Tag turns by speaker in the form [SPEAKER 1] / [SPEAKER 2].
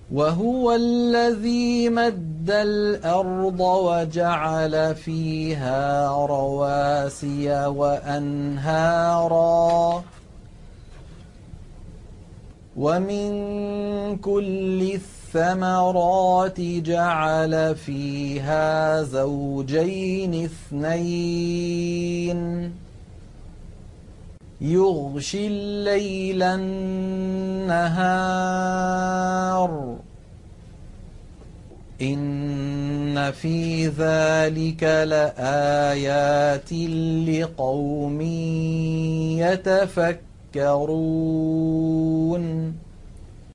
[SPEAKER 1] وهو الذي مد الأرض وجعل فيها رواسي وأنهارا ومن كل الثمرات جعل فيها زوجين اثنين يغشي الليل النهار إن في ذلك لآيات لقوم يتفكرون